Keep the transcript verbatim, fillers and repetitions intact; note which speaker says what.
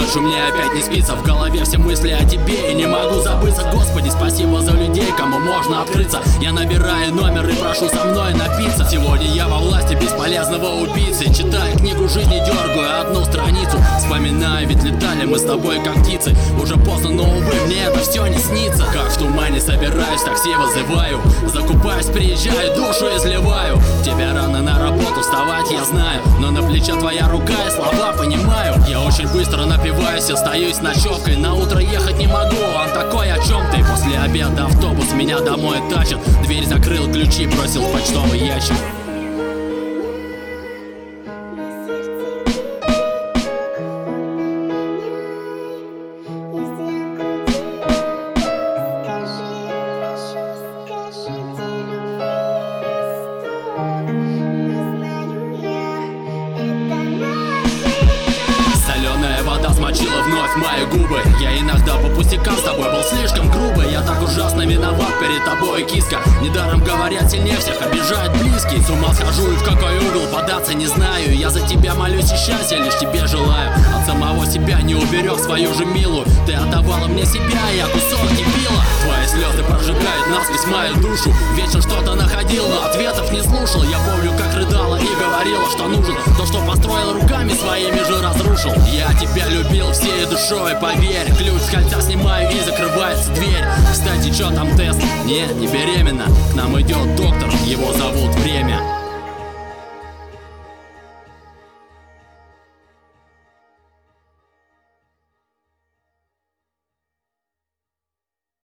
Speaker 1: вижу, мне опять не спится. В голове все мысли о тебе и не могу забыться. Господи, спасибо за людей, кому можно открыться. Я набираю номер и прошу со мной напиться. Сегодня я во власти бесполезного убийцы. Читаю книгу жизни, дергаю одну страницу. Вспоминаю, ведь летали мы с тобой как птицы. Уже поздно, но увы, мне это все не снится. Как в тумане собираюсь, такси вызываю. Закупаюсь, приезжаю, душу изливаю. Тебе рано на работу вставать, я знаю, но на плече твоя рука и слова понимаю. Я очень быстро напиваюсь, остаюсь с ночевкой. На утро ехать не могу, он такой, о чем ты? После обеда автобус меня домой тащит. Дверь закрыл, ключи бросил в почтовый ящик. Смочила вновь мои губы. Я иногда по пустякам с тобой был слишком грубый. Я так ужасно виноват перед тобой, киска. Недаром говорят, сильнее всех обижают близкие. С ума схожу и в какой угол податься не знаю. Я за тебя молюсь и счастья лишь тебе желаю. От самого себя не уберег свою же милую. Ты отдавала мне себя, я кусок дебила. Твои слезы прожигают насквозь мою душу. Вечно что-то находил, но ответов не слушал. Я помню, как рыдала и говорила, что нужен. То, что построил руками своими же разрушил. Я тебя любил всей душой, поверь. Ключ с кольца снимаю и закрывается дверь. Кстати, чё там тест? Не, не беременна. К нам идет доктор, его зовут Время.